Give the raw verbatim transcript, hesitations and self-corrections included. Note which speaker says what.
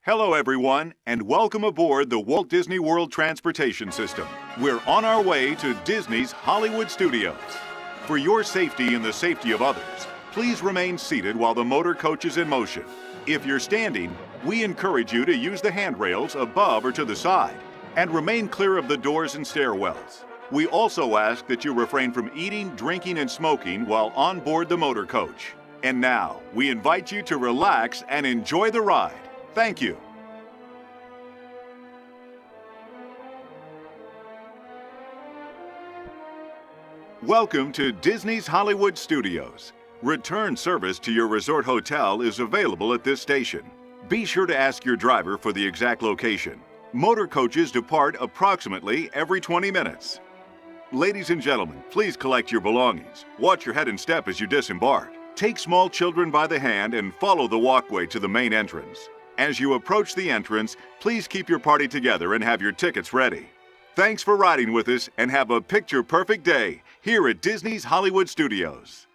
Speaker 1: Hello, everyone, and welcome aboard the Walt Disney World Transportation System. We're on our way to Disney's Hollywood Studios. For your safety and the safety of others, please remain seated while the motor coach is in motion. If you're standing, we encourage you to use the handrails above or to the side and remain clear of the doors and stairwells. We also ask that you refrain from eating, drinking, and smoking while on board the motor coach. And now, we invite you to relax and enjoy the ride. Thank you. Welcome to Disney's Hollywood Studios. Return service to your resort hotel is available at this station. Be sure to ask your driver for the exact location. Motor coaches depart approximately every twenty minutes. Ladies and gentlemen, please collect your belongings. Watch your head and step as you disembark. Take small children by the hand and follow the walkway to the main entrance. As you approach the entrance, please keep your party together and have your tickets ready. Thanks for riding with us and have a picture-perfect day here at Disney's Hollywood Studios.